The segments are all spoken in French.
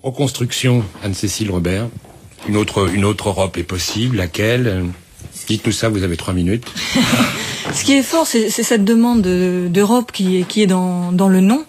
Reconstruction, Anne-Cécile Robert. Une autre Europe est possible, laquelle? Dites-nous ça, vous avez 3 minutes. Ce qui est fort, c'est cette demande d'Europe qui est dans le non.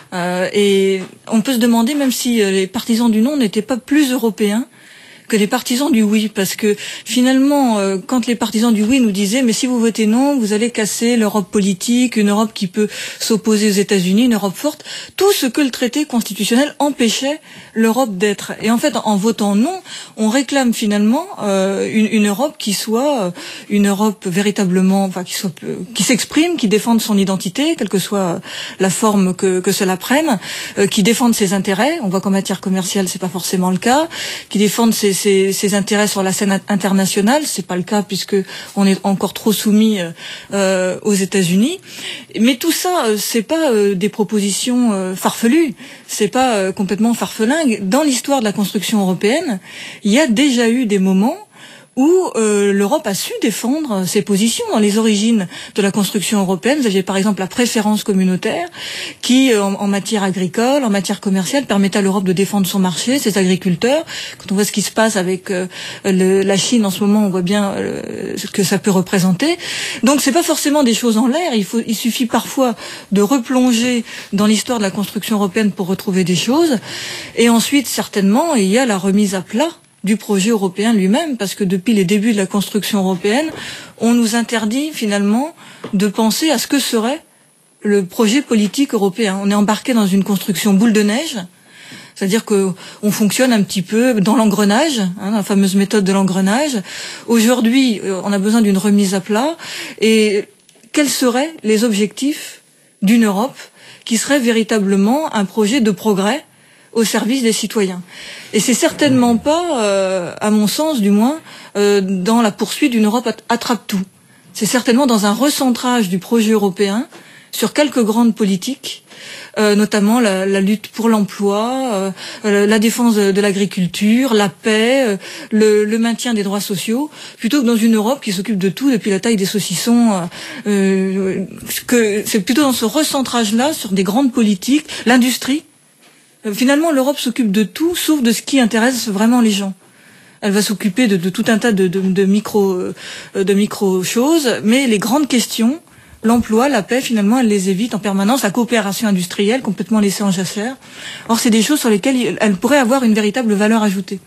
Et on peut se demander, même si les partisans du non n'étaient pas plus européens que les partisans du oui, parce que finalement, quand les partisans du oui nous disaient mais si vous votez non, vous allez casser l'Europe politique, une Europe qui peut s'opposer aux États-Unis, une Europe forte, tout ce que le traité constitutionnel empêchait l'Europe d'être. Et en fait, en votant non, on réclame finalement une Europe qui soit une Europe véritablement, enfin qui s'exprime, qui défende son identité, quelle que soit la forme que cela prenne, qui défende ses intérêts. On voit qu'en matière commerciale, c'est pas forcément le cas, qui défende ses intérêts sur la scène internationale, c'est pas le cas puisque on est encore trop soumis aux États-Unis. Mais tout ça, c'est pas des propositions farfelues, c'est pas complètement farfelingue. Dans l'histoire de la construction européenne, il y a déjà eu des moments où l'Europe a su défendre ses positions. Dans les origines de la construction européenne, vous aviez par exemple la préférence communautaire qui, en matière agricole, en matière commerciale, permettait à l'Europe de défendre son marché, ses agriculteurs. Quand on voit ce qui se passe avec la Chine en ce moment, on voit bien ce que ça peut représenter. Donc c'est pas forcément des choses en l'air, il suffit parfois de replonger dans l'histoire de la construction européenne pour retrouver des choses. Et ensuite, certainement, il y a la remise à plat du projet européen lui-même, parce que depuis les débuts de la construction européenne, on nous interdit finalement de penser à ce que serait le projet politique européen. On est embarqué dans une construction boule de neige, c'est-à-dire qu'on fonctionne un petit peu dans l'engrenage, la fameuse méthode de l'engrenage. Aujourd'hui, on a besoin d'une remise à plat. Et quels seraient les objectifs d'une Europe qui serait véritablement un projet de progrès au service des citoyens? Et c'est certainement pas, à mon sens du moins, dans la poursuite d'une Europe attrape-tout. C'est certainement dans un recentrage du projet européen sur quelques grandes politiques, notamment la lutte pour l'emploi, la défense de l'agriculture, la paix, le maintien des droits sociaux, plutôt que dans une Europe qui s'occupe de tout depuis la taille des saucissons. C'est plutôt dans ce recentrage-là sur des grandes politiques, l'industrie. Finalement, l'Europe s'occupe de tout, sauf de ce qui intéresse vraiment les gens. Elle va s'occuper de tout un tas de micro-choses, mais les grandes questions, l'emploi, la paix, finalement, elle les évite en permanence, la coopération industrielle, complètement laissée en jachère. Or, c'est des choses sur lesquelles elle pourrait avoir une véritable valeur ajoutée.